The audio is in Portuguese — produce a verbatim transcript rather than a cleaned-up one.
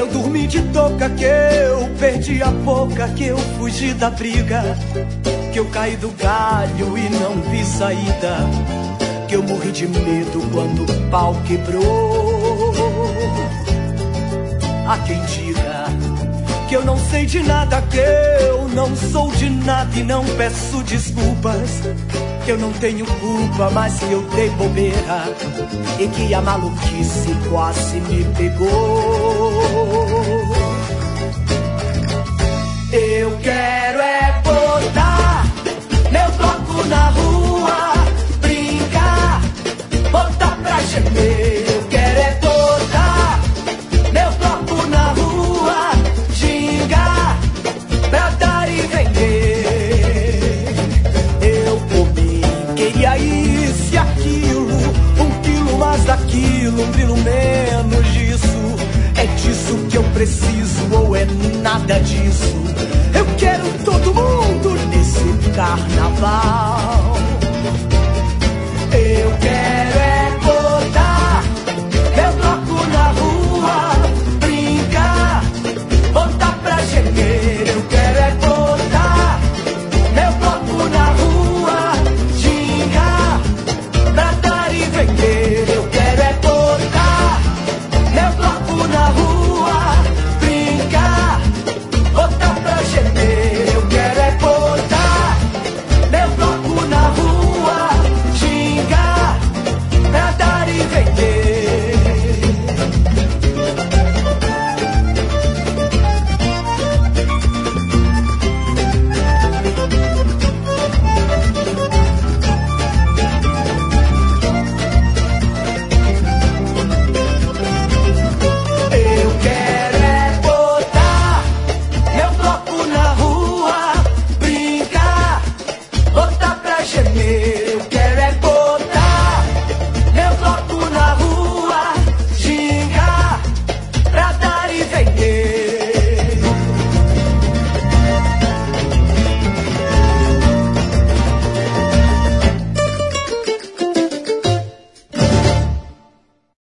eu dormi de touca, que eu perdi a boca, que eu fugi da briga, que eu caí do galho e não vi saída, que eu morri de medo quando o pau quebrou. Há quem diga que eu não sei de nada, que eu não sou de nada e não peço desculpas, que eu não tenho culpa, mas que eu dei bobeira e que a maluquice quase me pegou. Eu quero é botar meu bloco na rua, brincar, botar pra gemer. Eu quero é botar meu bloco na rua, gingar, pra dar e vender. Eu comi, queria isso e aquilo, um quilo mais daquilo, um grilo menos disso. É disso que eu preciso ou é nada disso? Eu quero todo mundo nesse carnaval.